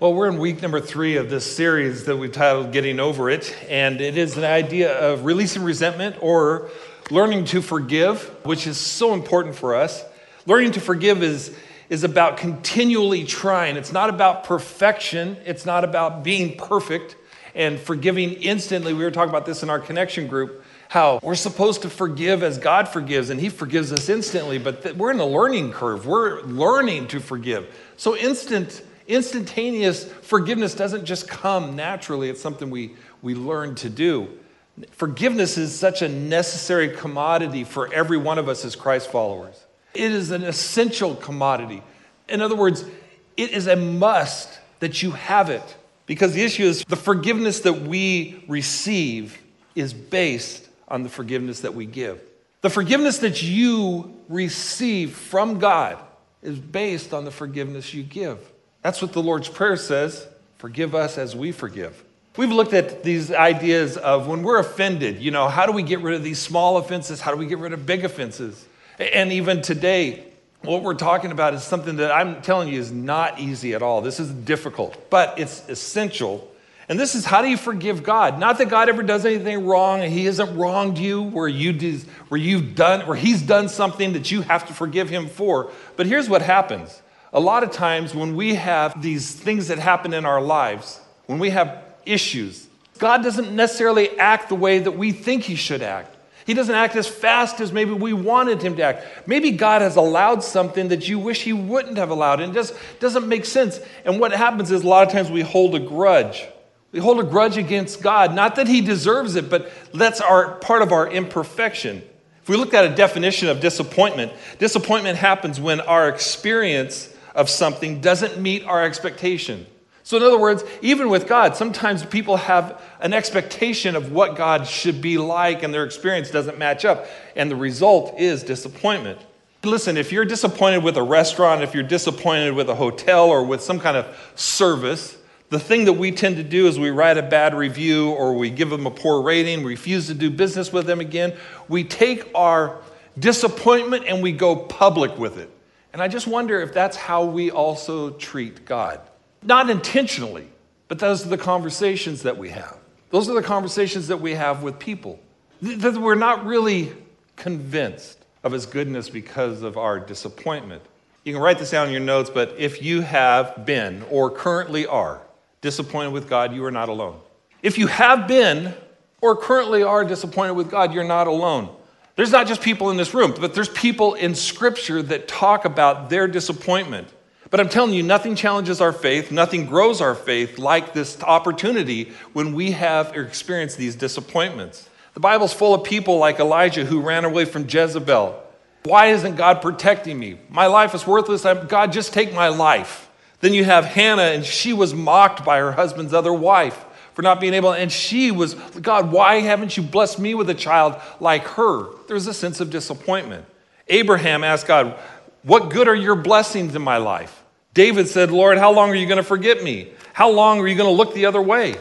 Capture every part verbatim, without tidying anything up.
Well, we're in week number three of this series that we've titled Getting Over It, and it is an idea of releasing resentment or learning to forgive, which is so important for us. Learning to forgive is, is about continually trying. It's not about perfection. It's not about being perfect and forgiving instantly. We were talking about this in our connection group, how we're supposed to forgive as God forgives, and He forgives us instantly, but th- we're in a learning curve. We're learning to forgive. So instant Instantaneous forgiveness doesn't just come naturally. It's something we, we learn to do. Forgiveness is such a necessary commodity for every one of us as Christ followers. It is an essential commodity. In other words, it is a must that you have it, because the issue is the forgiveness that we receive is based on the forgiveness that we give. The forgiveness that you receive from God is based on the forgiveness you give. That's what the Lord's Prayer says, forgive us as we forgive. We've looked at these ideas of when we're offended, you know, how do we get rid of these small offenses? How do we get rid of big offenses? And even today, what we're talking about is something that I'm telling you is not easy at all. This is difficult, but it's essential. And this is, how do you forgive God? Not that God ever does anything wrong and He hasn't wronged you where, you do, where you've done, where He's done something that you have to forgive Him for. But here's what happens. A lot of times when we have these things that happen in our lives, when we have issues, God doesn't necessarily act the way that we think He should act. He doesn't act as fast as maybe we wanted Him to act. Maybe God has allowed something that you wish He wouldn't have allowed, and it just doesn't make sense. And what happens is a lot of times we hold a grudge. We hold a grudge against God. Not that He deserves it, but that's our part of our imperfection. If we look at a definition of disappointment, disappointment happens when our experience of something doesn't meet our expectation. So in other words, even with God, sometimes people have an expectation of what God should be like and their experience doesn't match up. And the result is disappointment. Listen, if you're disappointed with a restaurant, if you're disappointed with a hotel or with some kind of service, the thing that we tend to do is we write a bad review or we give them a poor rating, refuse to do business with them again. We take our disappointment and we go public with it. And I just wonder if that's how we also treat God. Not intentionally, but those are the conversations that we have. Those are the conversations that we have with people. That we're not really convinced of His goodness because of our disappointment. You can write this down in your notes, but if you have been or currently are disappointed with God, you are not alone. If you have been or currently are disappointed with God, you're not alone. There's not just people in this room, but there's people in Scripture that talk about their disappointment. But I'm telling you, nothing challenges our faith, nothing grows our faith like this opportunity when we have experienced these disappointments. The Bible's full of people like Elijah who ran away from Jezebel. Why isn't God protecting me? My life is worthless. God, just take my life. Then you have Hannah, and she was mocked by her husband's other wife for not being able, and she was, God, why haven't you blessed me with a child like her? There's a sense of disappointment. Abraham asked God, what good are your blessings in my life? David said, Lord, how long are you going to forget me? How long are you going to look the other way?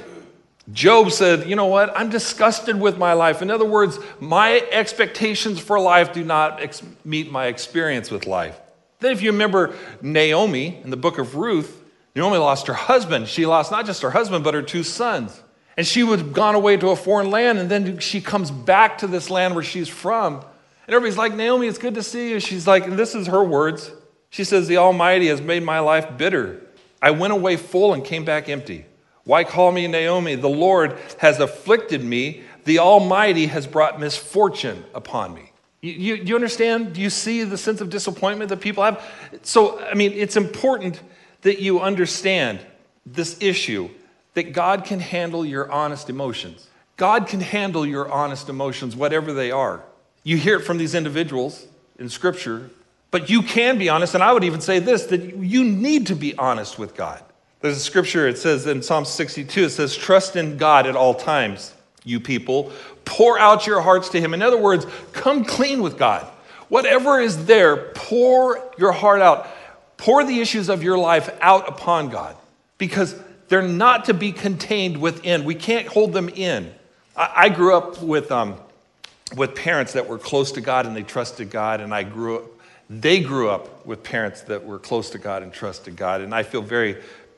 Job said, you know what? I'm disgusted with my life. In other words, my expectations for life do not ex- meet my experience with life. Then if you remember Naomi in the book of Ruth, Naomi lost her husband. She lost not just her husband, but her two sons. And she had gone away to a foreign land, and then she comes back to this land where she's from. And everybody's like, Naomi, it's good to see you. She's like, and this is her words. She says, the Almighty has made my life bitter. I went away full and came back empty. Why call me Naomi? The Lord has afflicted me. The Almighty has brought misfortune upon me. You, you, you understand? Do you see the sense of disappointment that people have? So, I mean, it's important that you understand this issue, that God can handle your honest emotions. God can handle your honest emotions, whatever they are. You hear it from these individuals in Scripture, but you can be honest, and I would even say this, that you need to be honest with God. There's a scripture, it says in Psalm sixty-two, it says, trust in God at all times, you people. Pour out your hearts to Him. In other words, come clean with God. Whatever is there, pour your heart out. Pour the issues of your life out upon God, because they're not to be contained within. We can't hold them in. I, I grew up with um, with parents that were close to God and they trusted God, and I grew up. They grew up with parents that were close to God and trusted God, and I feel very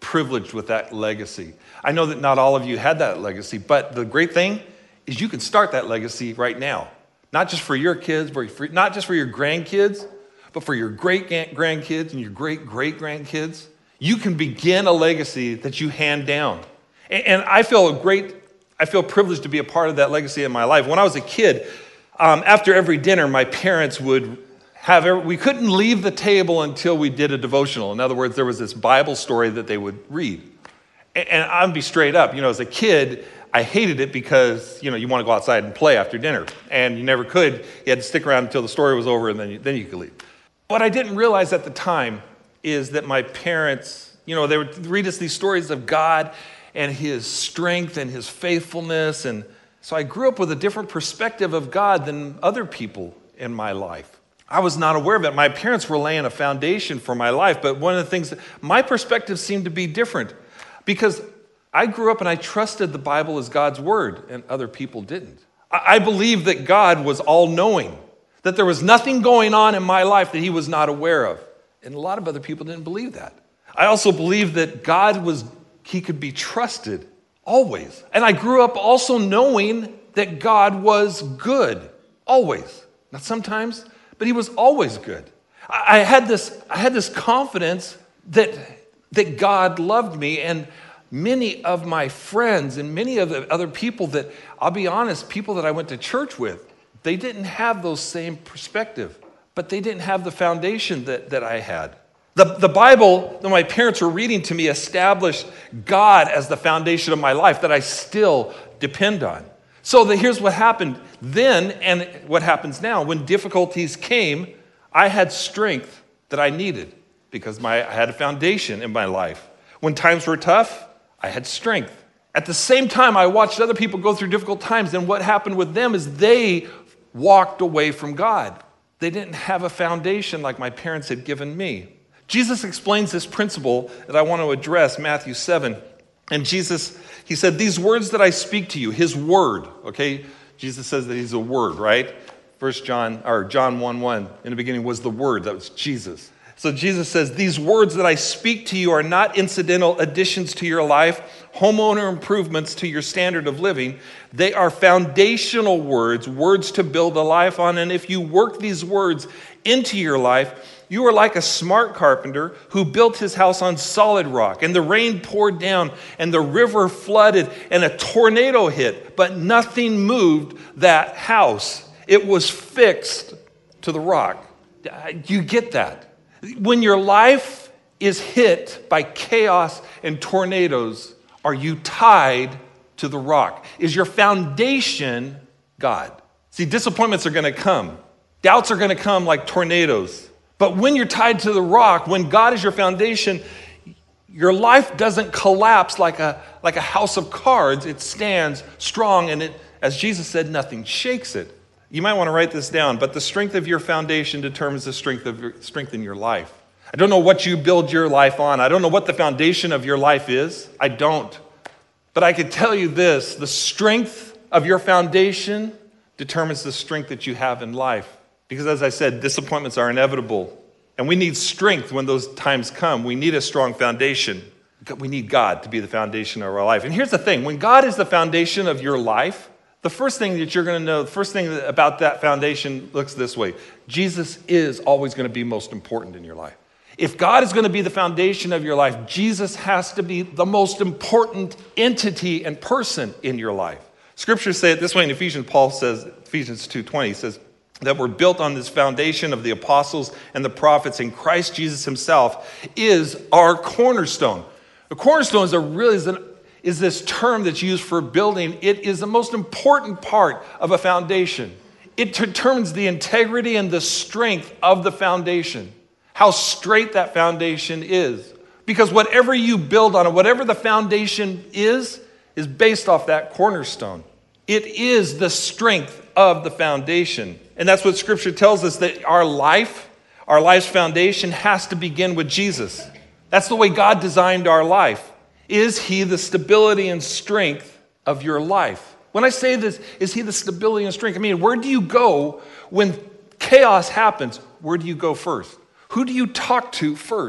privileged with that legacy. I know that not all of you had that legacy, but the great thing is you can start that legacy right now. Not just for your kids, for, not just for your grandkids, but for your great-grandkids and your great-great-grandkids. You can begin a legacy that you hand down. And, and I feel a great, I feel privileged to be a part of that legacy in my life. When I was a kid, um, after every dinner, my parents would have, every, we couldn't leave the table until we did a devotional. In other words, there was this Bible story that they would read. And, and I'd be straight up, you know, as a kid, I hated it because, you know, you want to go outside and play after dinner. And you never could. You had to stick around until the story was over, and then you, then you could leave. What I didn't realize at the time is that my parents, you know, they would read us these stories of God and his strength and his faithfulness. And so I grew up with a different perspective of God than other people in my life. I was not aware of it. My parents were laying a foundation for my life, but one of the things, my perspective seemed to be different because I grew up and I trusted the Bible as God's word, and other people didn't. I believed that God was all-knowing, that there was nothing going on in my life that he was not aware of. And a lot of other people didn't believe that. I also believed that God was, he could be trusted always. And I grew up also knowing that God was good, always. Not sometimes, but he was always good. I had this, I had this confidence that, that God loved me, and many of my friends and many of the other people that, I'll be honest, people that I went to church with, they didn't have those same perspective, but they didn't have the foundation that, that I had. The, the Bible that my parents were reading to me established God as the foundation of my life that I still depend on. So the, here's what happened then and what happens now. When difficulties came, I had strength that I needed because my, I had a foundation in my life. When times were tough, I had strength. At the same time, I watched other people go through difficult times, and what happened with them is they walked away from God. They didn't have a foundation like my parents had given me. Jesus explains this principle that I want to address, Matthew seven. And Jesus, he said, these words that I speak to you, his word, okay? Jesus says that he's a word, right? First John, or John one one, in the beginning was the word, that was Jesus. So Jesus says, these words that I speak to you are not incidental additions to your life, homeowner improvements to your standard of living. They are foundational words, words to build a life on. And if you work these words into your life, you are like a smart carpenter who built his house on solid rock. And the rain poured down, and the river flooded, and a tornado hit. But nothing moved that house. It was fixed to the rock. You get that? When your life is hit by chaos and tornadoes, are you tied to the rock? Is your foundation God? See, disappointments are going to come. Doubts are going to come like tornadoes. But when you're tied to the rock, when God is your foundation, your life doesn't collapse like a, like a house of cards. It stands strong, and it, as Jesus said, nothing shakes it. You might want to write this down, but the strength of your foundation determines the strength of your strength in your life. I don't know what you build your life on. I don't know what the foundation of your life is. I don't. But I can tell you this, the strength of your foundation determines the strength that you have in life. Because as I said, disappointments are inevitable. And we need strength when those times come. We need a strong foundation. We need God to be the foundation of our life. And here's the thing, when God is the foundation of your life, the first thing that you're going to know, the first thing about that foundation looks this way. Jesus is always going to be most important in your life. If God is going to be the foundation of your life, Jesus has to be the most important entity and person in your life. Scriptures say it this way in Ephesians. Paul says, Ephesians two twenty says that we're built on this foundation of the apostles and the prophets, and Christ Jesus himself is our cornerstone. The cornerstone is a really is, an, is this term that's used for building. It is the most important part of a foundation. It determines the integrity and the strength of the foundation, how straight that foundation is. Because whatever you build on it, whatever the foundation is, is based off that cornerstone. It is the strength of the foundation. And that's what Scripture tells us, that our life, our life's foundation has to begin with Jesus. That's the way God designed our life. Is he the stability and strength of your life? When I say this, is he the stability and strength? I mean, where do you go when chaos happens? Where do you go first? Who do you talk to first?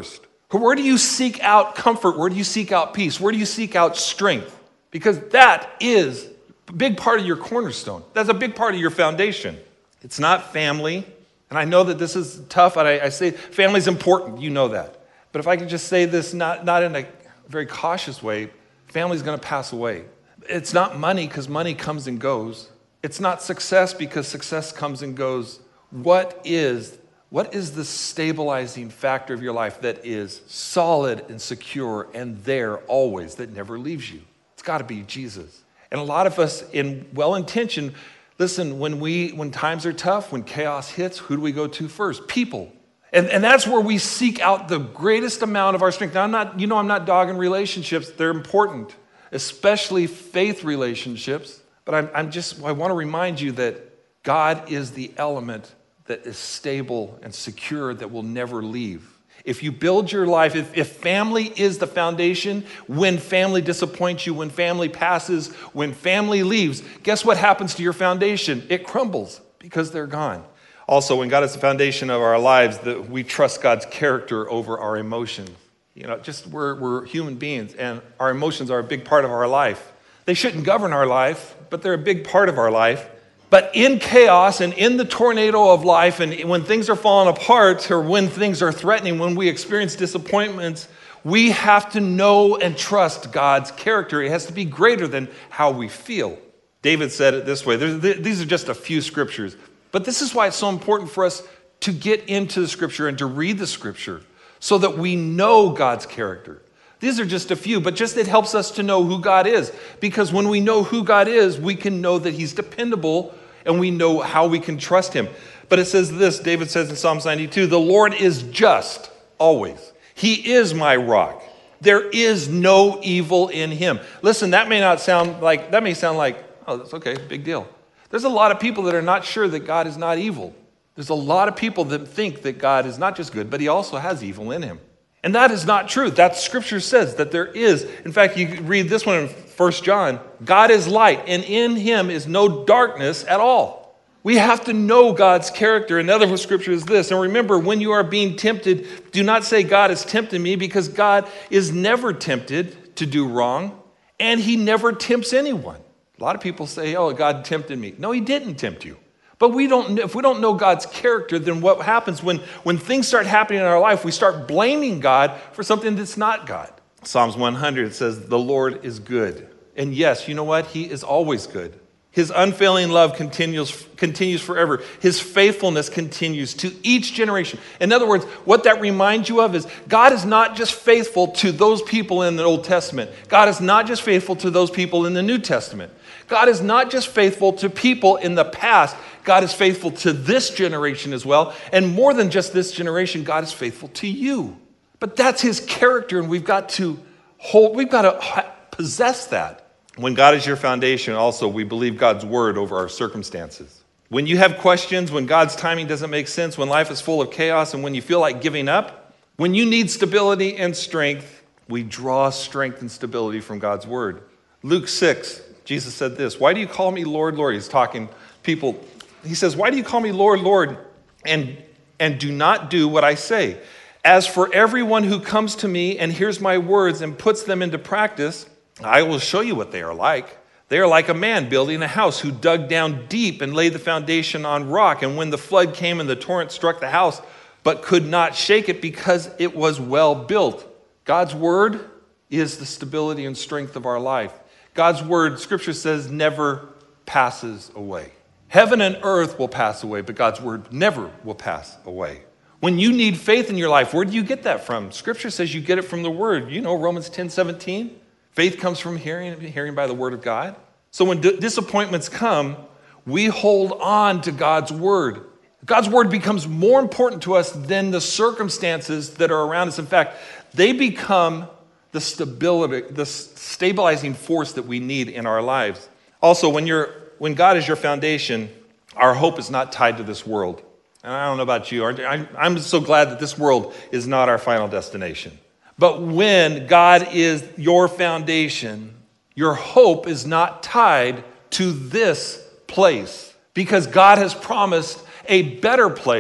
Where do you seek out comfort? Where do you seek out peace? Where do you seek out strength? Because that is a big part of your cornerstone. That's a big part of your foundation. It's not family. And I know that this is tough, and I, I say family's important. You know that. But if I could just say this not, not in a very cautious way, family's going to pass away. It's not money, because money comes and goes. It's not success, because success comes and goes. What is, what is the stabilizing factor of your life that is solid and secure and there always, that never leaves you? It's got to be Jesus. And a lot of us, in well-intentioned, listen, when we when times are tough, when chaos hits, who do we go to first? People. And, and that's where we seek out the greatest amount of our strength. Now, I'm not, you know, I'm not dogging relationships. They're important, especially faith relationships. But I'm, I'm just, I want to remind you that God is the element that is stable and secure, that will never leave. If you build your life, if, if family is the foundation, when family disappoints you, when family passes, when family leaves, guess what happens to your foundation? It crumbles because they're gone. Also, when God is the foundation of our lives, that we trust God's character over our emotions. You know, just we're, we're human beings, and our emotions are a big part of our life. They shouldn't govern our life, but they're a big part of our life. But in chaos and in the tornado of life, and when things are falling apart, or when things are threatening, when we experience disappointments, we have to know and trust God's character. It has to be greater than how we feel. David said it this way. These are just a few scriptures. But this is why it's so important for us to get into the scripture and to read the scripture so that we know God's character. These are just a few, but just it helps us to know who God is. Because when we know who God is, we can know that he's dependable, and we know how we can trust him. But it says this, David says in Psalms ninety-two, the Lord is just always. He is my rock. There is no evil in him. Listen, that may not sound like, that may sound like, oh, that's okay, big deal. There's a lot of people that are not sure that God is not evil. There's a lot of people that think that God is not just good, but he also has evil in him. And that is not true. That scripture says that there is. In fact, you read this one in First John. God is light, and in him is no darkness at all. We have to know God's character. Another scripture is this. And remember, when you are being tempted, do not say God is tempting me, because God is never tempted to do wrong, and he never tempts anyone. A lot of people say, oh, God tempted me. No, he didn't tempt you. But we don't. If we don't know God's character, then what happens when, when things start happening in our life, we start blaming God for something that's not God. Psalms one hundred says, the Lord is good. And yes, you know what? He is always good. His unfailing love continues, continues forever. His faithfulness continues to each generation. In other words, what that reminds you of is God is not just faithful to those people in the Old Testament. God is not just faithful to those people in the New Testament. God is not just faithful to people in the past. God is faithful to this generation as well. And more than just this generation, God is faithful to you. But that's his character, and we've got to hold, we've got to possess that. When God is your foundation, also, we believe God's word over our circumstances. When you have questions, when God's timing doesn't make sense, when life is full of chaos, and when you feel like giving up, when you need stability and strength, we draw strength and stability from God's word. Luke six, Jesus said this, why do you call me Lord, Lord? He's talking people. He says, why do you call me Lord, Lord, and, and do not do what I say? As for everyone who comes to me and hears my words and puts them into practice, I will show you what they are like. They are like a man building a house who dug down deep and laid the foundation on rock. And when the flood came and the torrent struck the house, but could not shake it because it was well built. God's word is the stability and strength of our life. God's word, scripture says, never passes away. Heaven and earth will pass away, but God's word never will pass away. When you need faith in your life, where do you get that from? Scripture says you get it from the word. You know, Romans ten seventeen. Faith comes from hearing, hearing by the word of God. So when d- disappointments come, we hold on to God's word. God's word becomes more important to us than the circumstances that are around us. In fact, they become the stability, the stabilizing force that we need in our lives. Also, when you're, when God is your foundation, our hope is not tied to this world. And I don't know about you, I'm so glad that this world is not our final destination. But when God is your foundation, your hope is not tied to this place, because God has promised a better place.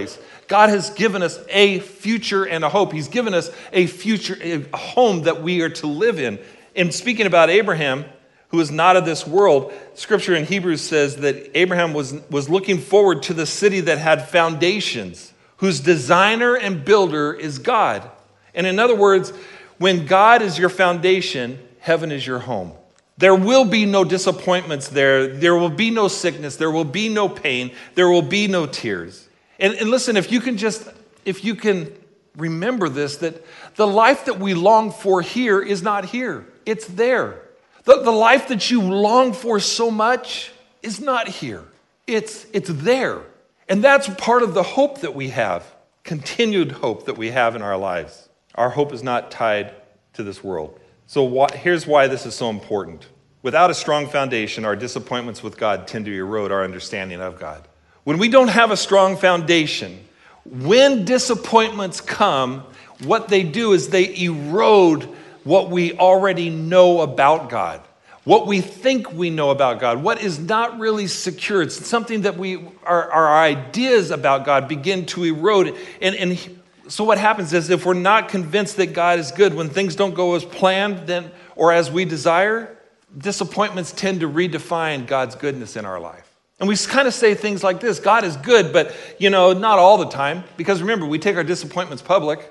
God has given us a future and a hope. He's given us a future, a home that we are to live in. And speaking about Abraham, who is not of this world, Scripture in Hebrews says that Abraham was, was looking forward to the city that had foundations, whose designer and builder is God. And in other words, when God is your foundation, heaven is your home. There will be no disappointments there. There will be no sickness. There will be no pain. There will be no tears. And, and listen, if you can just, if you can remember this, that the life that we long for here is not here. It's there. The, the life that you long for so much is not here. It's, it's there. And that's part of the hope that we have, continued hope that we have in our lives. Our hope is not tied to this world. So why, here's why this is so important. Without a strong foundation, our disappointments with God tend to erode our understanding of God. When we don't have a strong foundation, when disappointments come, what they do is they erode what we already know about God, what we think we know about God, what is not really secure. It's something that we, our, our ideas about God begin to erode. And, and so what happens is if we're not convinced that God is good, when things don't go as planned then, or as we desire, disappointments tend to redefine God's goodness in our life. And we kind of say things like this: God is good, but, you know, not all the time. Because remember, we take our disappointments public.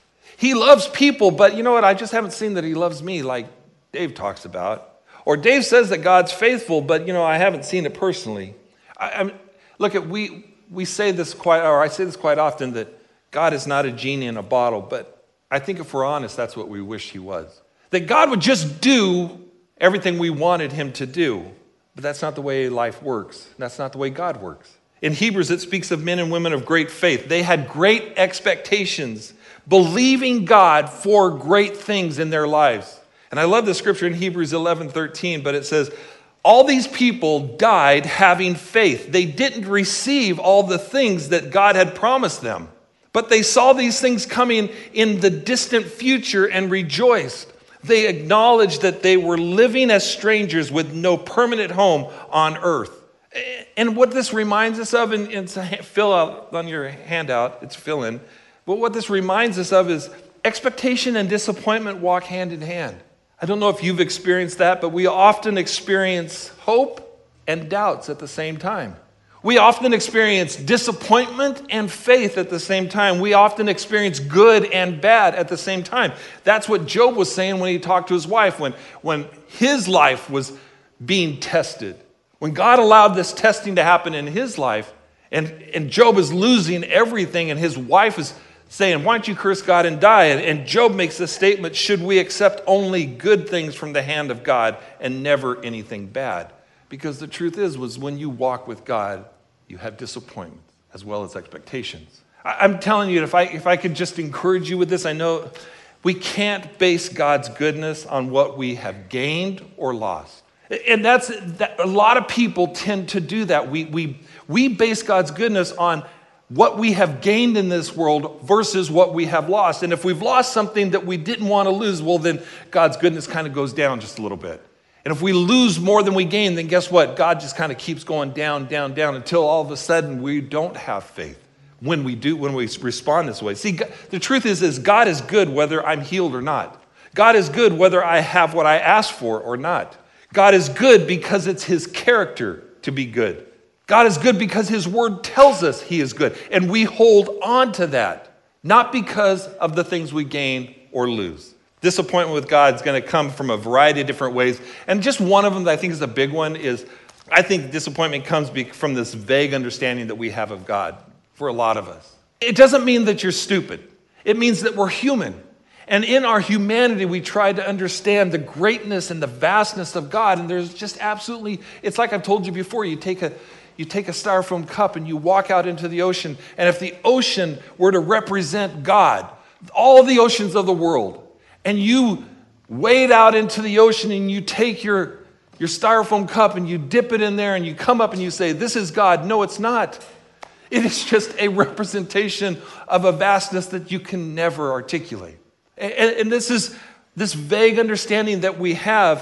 He loves people, but you know what? I just haven't seen that he loves me like Dave talks about. Or Dave says that God's faithful, but, you know, I haven't seen it personally. I, I'm, look, at we we say this quite, or I say this quite often, that God is not a genie in a bottle. But I think if we're honest, that's what we wish he was. That God would just do everything we wanted him to do. But that's not the way life works. That's not the way God works. In Hebrews, it speaks of men and women of great faith. They had great expectations, believing God for great things in their lives. And I love the scripture in Hebrews eleven thirteen, but it says, all these people died having faith. They didn't receive all the things that God had promised them, but they saw these things coming in the distant future and rejoiced. They acknowledged that they were living as strangers with no permanent home on earth. And what this reminds us of, and it's a fill out on your handout, it's fill in, but what this reminds us of is expectation and disappointment walk hand in hand. I don't know if you've experienced that, but we often experience hope and doubts at the same time. We often experience disappointment and faith at the same time. We often experience good and bad at the same time. That's what Job was saying when he talked to his wife, when, when his life was being tested. When God allowed this testing to happen in his life, and, and Job is losing everything, and his wife is saying, why don't you curse God and die? And, and Job makes the statement, should we accept only good things from the hand of God and never anything bad? Because the truth is, was when you walk with God, you have disappointment as well as expectations. I, I'm telling you, if I if I could just encourage you with this, I know we can't base God's goodness on what we have gained or lost. And that's that, a lot of people tend to do that. We we we base God's goodness on what we have gained in this world versus what we have lost. And if we've lost something that we didn't want to lose, well, then God's goodness kind of goes down just a little bit. And if we lose more than we gain, then guess what? God just kind of keeps going down, down, down until all of a sudden we don't have faith when we do, when we respond this way. See, the truth is, is God is good whether I'm healed or not. God is good whether I have what I asked for or not. God is good because it's his character to be good. God is good because his word tells us he is good. And we hold on to that, not because of the things we gain or lose. Disappointment with God is going to come from a variety of different ways. And just one of them that I think is a big one is, I think disappointment comes from this vague understanding that we have of God for a lot of us. It doesn't mean that you're stupid. It means that we're human. And in our humanity, we try to understand the greatness and the vastness of God. And there's just absolutely, it's like I've told you before, you take a you take a styrofoam cup and you walk out into the ocean. And if the ocean were to represent God, all the oceans of the world, and you wade out into the ocean and you take your, your styrofoam cup and you dip it in there and you come up and you say, this is God. No, it's not. It is just a representation of a vastness that you can never articulate. And, and this is this vague understanding that we have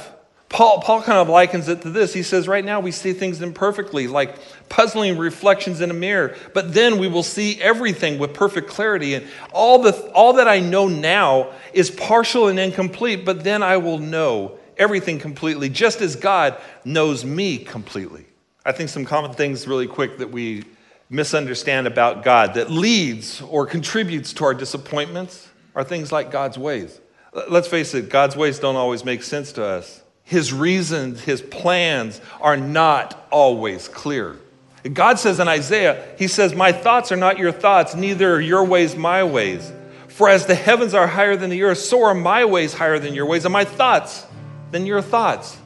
Paul, Paul kind of likens it to this. He says, right now we see things imperfectly, like puzzling reflections in a mirror. But then we will see everything with perfect clarity. And all, the, all that I know now is partial and incomplete, but then I will know everything completely, just as God knows me completely. I think some common things really quick that we misunderstand about God that leads or contributes to our disappointments are things like God's ways. Let's face it, God's ways don't always make sense to us. His reasons, his plans are not always clear. God says in Isaiah, he says, my thoughts are not your thoughts, neither are your ways my ways. For as the heavens are higher than the earth, so are my ways higher than your ways, and my thoughts than your thoughts.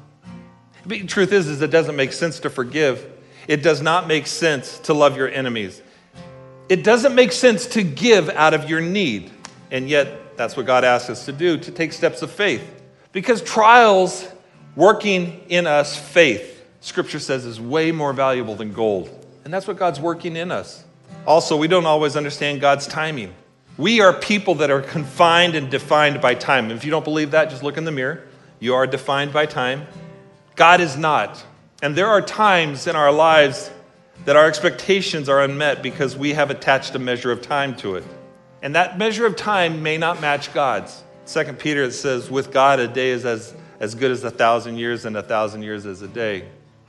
The truth is, is it doesn't make sense to forgive. It does not make sense to love your enemies. It doesn't make sense to give out of your need. And yet, that's what God asks us to do, to take steps of faith. Because trials working in us faith, Scripture says, is way more valuable than gold. And that's what God's working in us. Also, we don't always understand God's timing. We are people that are confined and defined by time. And if you don't believe that, just look in the mirror. You are defined by time. God is not. And there are times in our lives that our expectations are unmet because we have attached a measure of time to it. And that measure of time may not match God's. Second Peter, it says, with God, a day is as as good as a thousand years, and a thousand years as a day.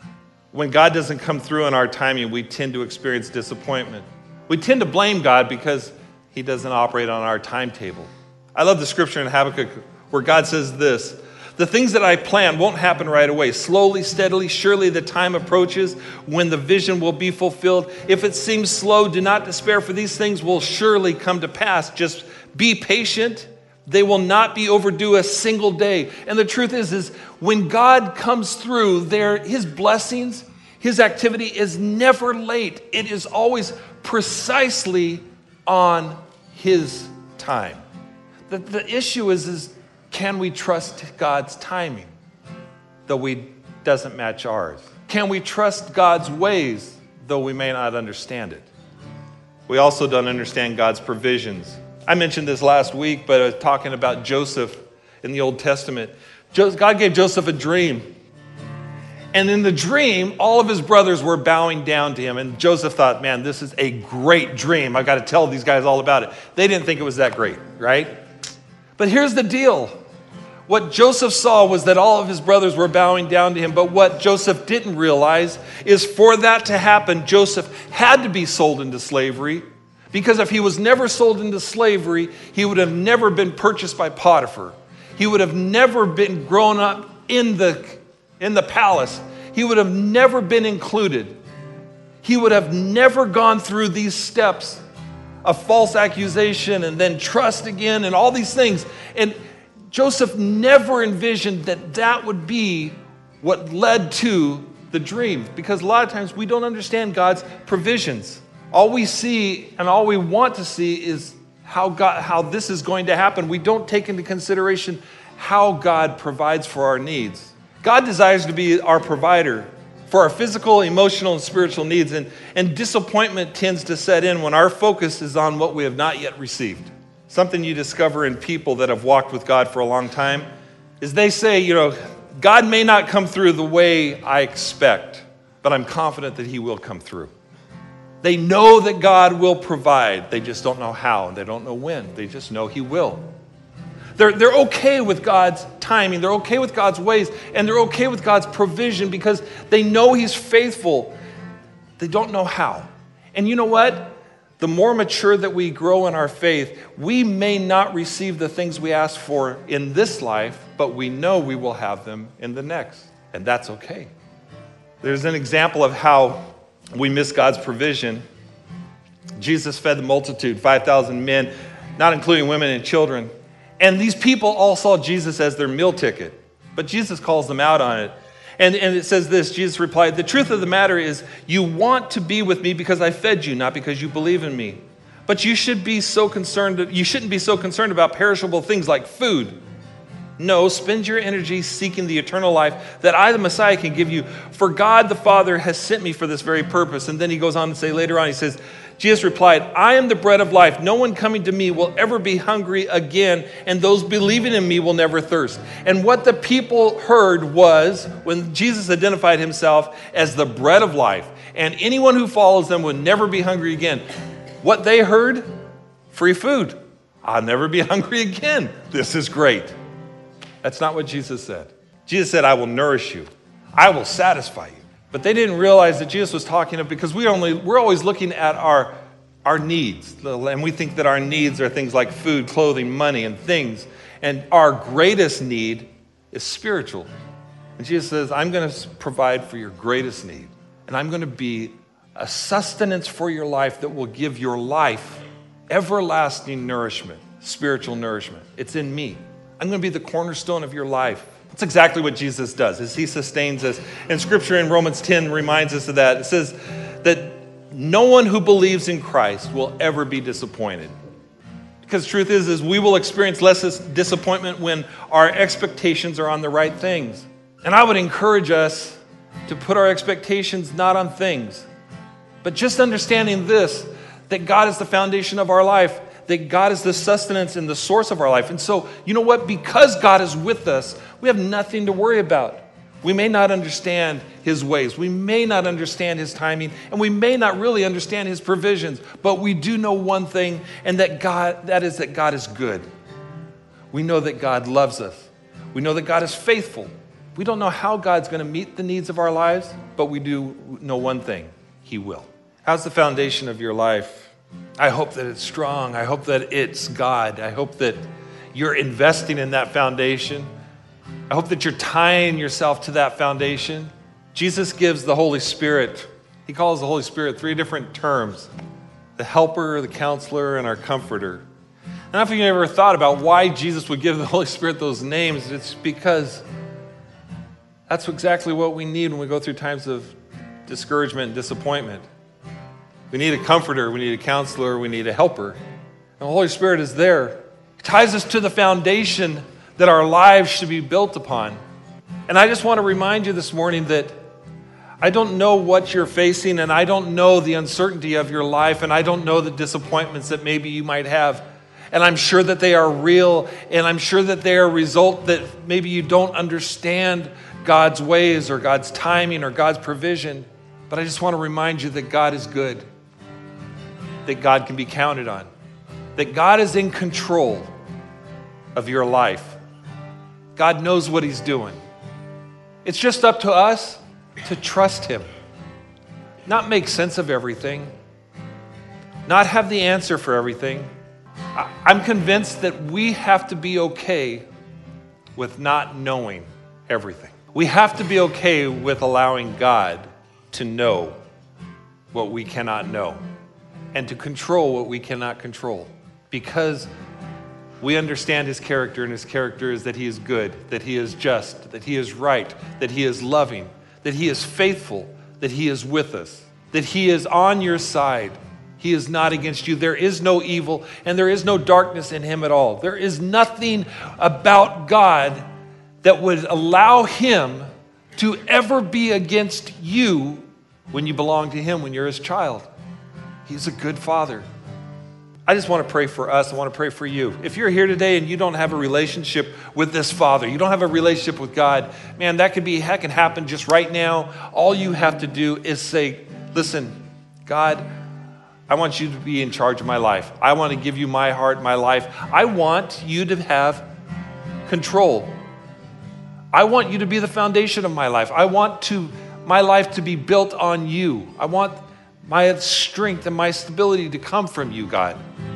When God doesn't come through in our timing, we tend to experience disappointment. We tend to blame God because he doesn't operate on our timetable. I love the scripture in Habakkuk where God says this, the things that I plan won't happen right away. Slowly, steadily, surely the time approaches when the vision will be fulfilled. If it seems slow, do not despair, for these things will surely come to pass. Just be patient. They will not be overdue a single day. And the truth is, is when God comes through, there, his blessings, his activity is never late. It is always precisely on his time. The, the issue is, is, can we trust God's timing, though we doesn't match ours? Can we trust God's ways, though we may not understand it? We also don't understand God's provisions. I mentioned this last week, but I was talking about Joseph in the Old Testament. God gave Joseph a dream. And in the dream, all of his brothers were bowing down to him. And Joseph thought, man, this is a great dream. I've got to tell these guys all about it. They didn't think it was that great, right? But here's the deal. What Joseph saw was that all of his brothers were bowing down to him. But what Joseph didn't realize is for that to happen, Joseph had to be sold into slavery. Because if he was never sold into slavery, he would have never been purchased by Potiphar. He would have never been grown up in the, in the palace. He would have never been included. He would have never gone through these steps of false accusation and then trust again and all these things. And Joseph never envisioned that that would be what led to the dream. Because a lot of times we don't understand God's provisions. All we see and all we want to see is how God, how this is going to happen. We don't take into consideration how God provides for our needs. God desires to be our provider for our physical, emotional, and spiritual needs. And, and disappointment tends to set in when our focus is on what we have not yet received. Something you discover in people that have walked with God for a long time is they say, you know, God may not come through the way I expect, but I'm confident that he will come through. They know that God will provide. They just don't know how, and they don't know when. They just know he will. They're, they're okay with God's timing. They're okay with God's ways, and they're okay with God's provision because they know he's faithful. They don't know how. And you know what? The more mature that we grow in our faith, we may not receive the things we ask for in this life, but we know we will have them in the next, and that's okay. There's an example of how we miss God's provision. Jesus fed the multitude, five thousand men, not including women and children. And these people all saw Jesus as their meal ticket. But Jesus calls them out on it. And, and it says this, Jesus replied, the truth of the matter is you want to be with me because I fed you, not because you believe in me. But you should be so concerned, you shouldn't be so concerned about perishable things like food. No, spend your energy seeking the eternal life that I, the Messiah, can give you. For God the Father has sent me for this very purpose. And then he goes on to say later on, he says, Jesus replied, I am the bread of life. No one coming to me will ever be hungry again, and those believing in me will never thirst. And what the people heard was, when Jesus identified himself as the bread of life, and anyone who follows them will never be hungry again, what they heard, free food. I'll never be hungry again. This is great. That's not what Jesus said. Jesus said, I will nourish you. I will satisfy you. But they didn't realize that Jesus was talking of, because we only, we're always looking at our, our needs. And we think that our needs are things like food, clothing, money, and things. And our greatest need is spiritual. And Jesus says, I'm going to provide for your greatest need. And I'm going to be a sustenance for your life that will give your life everlasting nourishment, spiritual nourishment. It's in me. I'm going to be the cornerstone of your life. That's exactly what Jesus does, is he sustains us. And scripture in Romans ten reminds us of that. It says that no one who believes in Christ will ever be disappointed. Because the truth is, is we will experience less disappointment when our expectations are on the right things. And I would encourage us to put our expectations not on things, but just understanding this, that God is the foundation of our life, that God is the sustenance and the source of our life. And so, you know what? Because God is with us, we have nothing to worry about. We may not understand his ways. We may not understand his timing, and we may not really understand his provisions, but we do know one thing, and that God, that is that God is good. We know that God loves us. We know that God is faithful. We don't know how God's going to meet the needs of our lives, but we do know one thing: he will. How's the foundation of your life? I hope that it's strong. I hope that it's God. I hope that you're investing in that foundation. I hope that you're tying yourself to that foundation. Jesus gives the Holy Spirit, he calls the Holy Spirit three different terms: the helper, the counselor, and our comforter. I don't know if you've ever thought about why Jesus would give the Holy Spirit those names. It's because that's exactly what we need when we go through times of discouragement and disappointment. We need a comforter, we need a counselor, we need a helper. And the Holy Spirit is there. It ties us to the foundation that our lives should be built upon. And I just want to remind you this morning that I don't know what you're facing, and I don't know the uncertainty of your life, and I don't know the disappointments that maybe you might have. And I'm sure that they are real, and I'm sure that they are a result that maybe you don't understand God's ways or God's timing or God's provision. But I just want to remind you that God is good, that God can be counted on, that God is in control of your life. God knows what he's doing. It's just up to us to trust him, not make sense of everything, not have the answer for everything. I'm convinced that we have to be okay with not knowing everything. We have to be okay with allowing God to know what we cannot know and to control what we cannot control, because we understand his character, and his character is that he is good, that he is just, that he is right, that he is loving, that he is faithful, that he is with us, that he is on your side. He is not against you. There is no evil, and there is no darkness in him at all. There is nothing about God that would allow him to ever be against you when you belong to him, when you're his child. He's a good father. I just want to pray for us. I want to pray for you. If you're here today and you don't have a relationship with this Father, you don't have a relationship with God, man, that could be, that can happen just right now. All you have to do is say, listen, God, I want you to be in charge of my life. I want to give you my heart, my life. I want you to have control. I want you to be the foundation of my life. I want to my life to be built on you. I want my strength and my stability to come from you, God.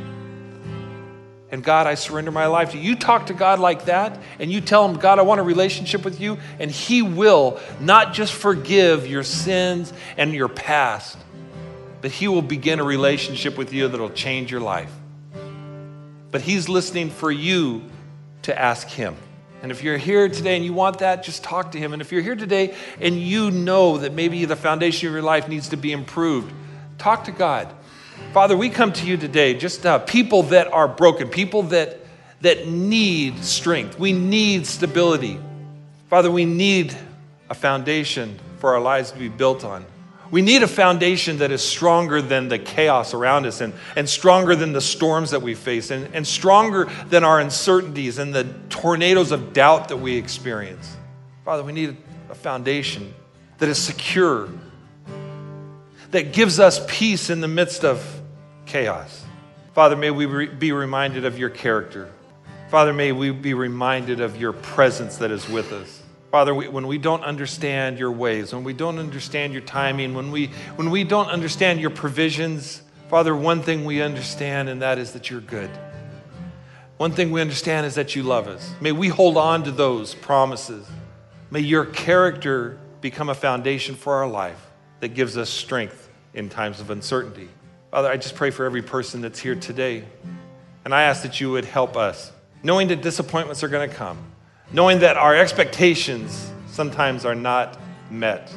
And God, I surrender my life to you. You talk to God like that, and you tell him, God, I want a relationship with you, and he will not just forgive your sins and your past, but he will begin a relationship with you that'll change your life. But he's listening for you to ask him. And if you're here today and you want that, just talk to him. And if you're here today and you know that maybe the foundation of your life needs to be improved, talk to God. Father, we come to you today, just uh, people that are broken, people that, that need strength. We need stability. Father, we need a foundation for our lives to be built on. We need a foundation that is stronger than the chaos around us and, and stronger than the storms that we face and, and stronger than our uncertainties and the tornadoes of doubt that we experience. Father, we need a foundation that is secure, that gives us peace in the midst of chaos. Father, may we re- be reminded of your character. Father, may we be reminded of your presence that is with us. Father, we, when we don't understand your ways, when we don't understand your timing, when we, when we don't understand your provisions, Father, one thing we understand, and that is that you're good. One thing we understand is that you love us. May we hold on to those promises. May your character become a foundation for our life that gives us strength in times of uncertainty. Father, I just pray for every person that's here today, and I ask that you would help us, knowing that disappointments are going to come, knowing that our expectations sometimes are not met.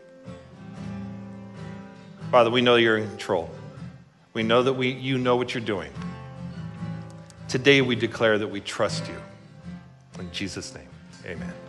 Father, we know you're in control. We know that we, you know what you're doing. Today we declare that we trust you. In Jesus' name, amen.